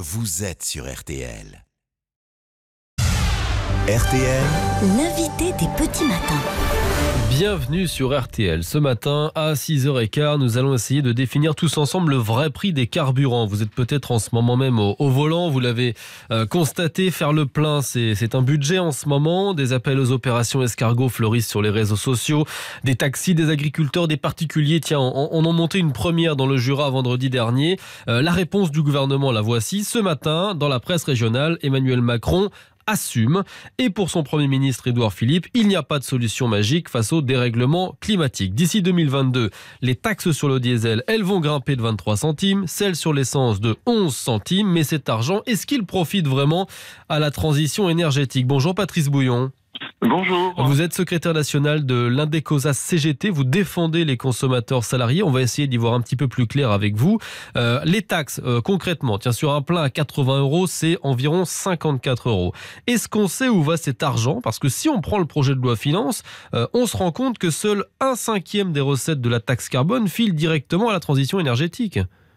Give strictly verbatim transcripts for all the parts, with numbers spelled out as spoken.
vous êtes sur R T L. R T L, l'invité des petits matins. Bienvenue sur R T L. Ce matin, à six heures quinze, nous allons essayer de définir tous ensemble le vrai prix des carburants. Vous êtes peut-être en ce moment même au, au volant, vous l'avez euh, constaté, faire le plein, c'est, c'est un budget en ce moment. Des appels aux opérations escargots fleurissent sur les réseaux sociaux. Des taxis, des agriculteurs, des particuliers. Tiens, on, on en montait une première dans le Jura vendredi dernier. Euh, la réponse du gouvernement, la voici. Ce matin, dans la presse régionale, Emmanuel Macron assume. Et pour son Premier ministre Édouard Philippe, il n'y a pas de solution magique face au dérèglement climatique. D'ici deux mille vingt-deux, les taxes sur le diesel, elles vont grimper de vingt-trois centimes, celles sur l'essence de onze centimes. Mais cet argent, est-ce qu'il profite vraiment à la transition énergétique ? Bonjour Patrice Bouillon. Bonjour. Vous êtes secrétaire national de l'Indecosa C G T, vous défendez les consommateurs salariés. On va essayer d'y voir un petit peu plus clair avec vous. Euh, les taxes, euh, concrètement, tiens, sur un plein à quatre-vingts euros, c'est environ cinquante-quatre euros. Est-ce qu'on sait où va cet argent ? Parce que si on prend le projet de loi finance, euh, on se rend compte que seul un cinquième des recettes de la taxe carbone file directement à la transition énergétique.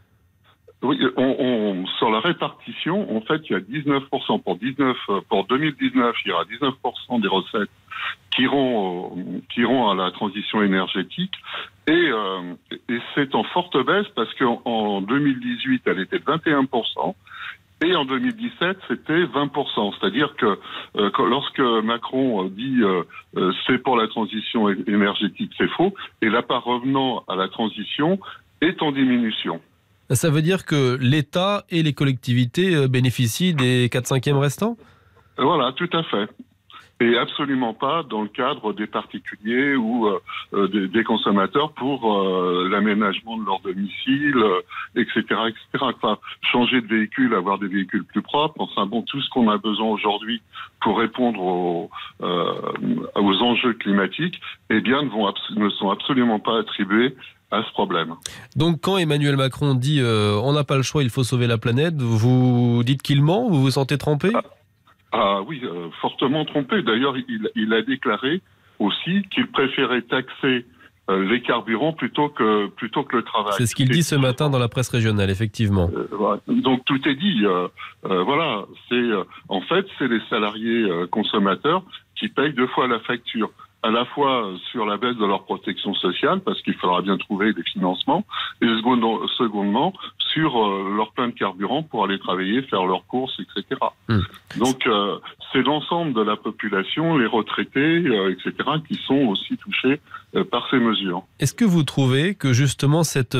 Oui, on, on, sur la répartition, en fait, il y a dix-neuf pour cent pour dix-neuf, pour deux mille dix-neuf, il y aura dix-neuf pour cent des recettes qui iront, qui iront à la transition énergétique. Et, euh, et c'est en forte baisse parce qu'en en deux mille dix-huit, elle était de vingt et un pour cent. Et en deux mille dix-sept, c'était vingt pour cent. C'est-à-dire que euh, lorsque Macron dit euh, euh, c'est pour la transition énergétique, c'est faux. Et la part revenant à la transition est en diminution. Ça veut dire que l'État et les collectivités bénéficient des quatre cinquièmes restants ? Voilà, tout à fait. Et absolument pas dans le cadre des particuliers ou euh, des, des consommateurs pour euh, l'aménagement de leur domicile, euh, et cetera, et cetera. Enfin, changer de véhicule, avoir des véhicules plus propres, enfin bon, tout ce qu'on a besoin aujourd'hui pour répondre aux, euh, aux enjeux climatiques, eh bien, ne, vont abs- ne sont absolument pas attribués à ce problème. Donc quand Emmanuel Macron dit euh, on n'a pas le choix, il faut sauver la planète, vous dites qu'il ment, vous vous sentez trompé ? Ah, ah oui, euh, fortement trompé. D'ailleurs, il, il a déclaré aussi qu'il préférait taxer euh, les carburants plutôt que plutôt que le travail. C'est ce qu'il dit ce matin dans la presse régionale, effectivement. Euh, voilà. Donc tout est dit. Euh, euh, voilà, c'est euh, en fait c'est les salariés euh, consommateurs qui payent deux fois la facture. À la fois sur la baisse de leur protection sociale, parce qu'il faudra bien trouver des financements, et secondement, sur euh, leur plein de carburant pour aller travailler, faire leurs courses, et cetera. Mmh. Donc, euh, c'est l'ensemble de la population, les retraités, euh, et cetera, qui sont aussi touchés euh, par ces mesures. Est-ce que vous trouvez que justement cette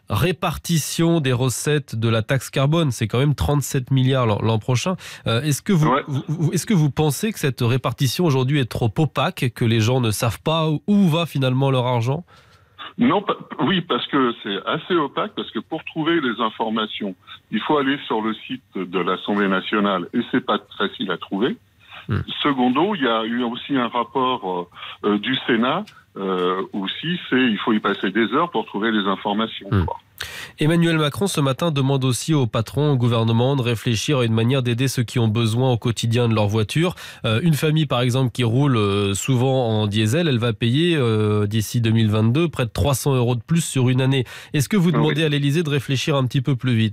répartition des recettes de la taxe carbone, c'est quand même trente-sept milliards l'an, l'an prochain. Euh, est-ce que vous, ouais. vous, est-ce que vous pensez que cette répartition aujourd'hui est trop opaque, que les gens ne savent pas où va finalement leur argent ? Non, oui, parce que c'est assez opaque, parce que pour trouver les informations, il faut aller sur le site de l'Assemblée nationale et c'est pas facile à trouver. Hum. Secondo, il y a eu aussi un rapport euh, du Sénat. Euh, aussi, c'est il faut y passer des heures pour trouver les informations. Mmh. Emmanuel Macron, ce matin, demande aussi aux patrons, au gouvernement, de réfléchir à une manière d'aider ceux qui ont besoin au quotidien de leur voiture. Euh, une famille, par exemple, qui roule euh, souvent en diesel, elle va payer, euh, d'ici deux mille vingt-deux, près de trois cents euros de plus sur une année. Est-ce que vous demandez oui. à l'Élysée de réfléchir un petit peu plus vite ?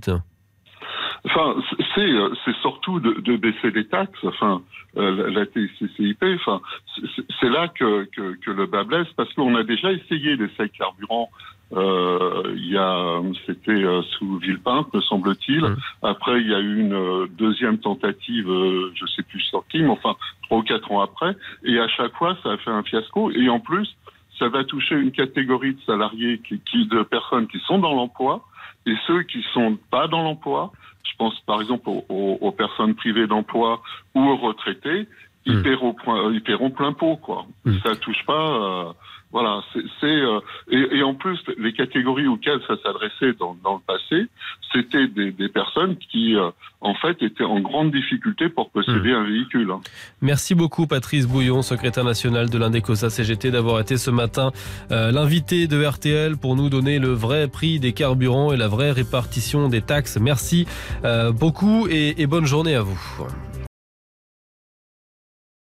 Enfin, c'est, c'est surtout de, de baisser les taxes, enfin, euh, la T C C I P, enfin, c'est, c'est là que, que, que le bas blesse, parce qu'on a déjà essayé l'essai carburant, euh, il y a, c'était euh, sous Villepinte, me semble-t-il. Mmh. Après, il y a eu une euh, deuxième tentative, euh, je sais plus sur qui, mais enfin, trois ou quatre ans après, et à chaque fois, ça a fait un fiasco, et en plus, ça va toucher une catégorie de salariés, qui, qui, de personnes qui sont dans l'emploi, et ceux qui sont pas dans l'emploi. Je pense par exemple aux, aux, aux personnes privées d'emploi ou aux retraités, ils, mmh. paieront, ils paieront plein pot, quoi. Mmh. Ça touche pas. Euh, voilà, c'est, c'est euh, et, et en plus les catégories auxquelles ça s'adressait dans, dans le passé, c'était des, des personnes qui euh, en fait étaient en grande difficulté pour posséder mmh. un véhicule. Merci beaucoup Patrice Bouillon, secrétaire national de l'Indecosa C G T, d'avoir été ce matin euh, l'invité de R T L pour nous donner le vrai prix des carburants et la vraie répartition des taxes. Merci euh, beaucoup et, et bonne journée à vous.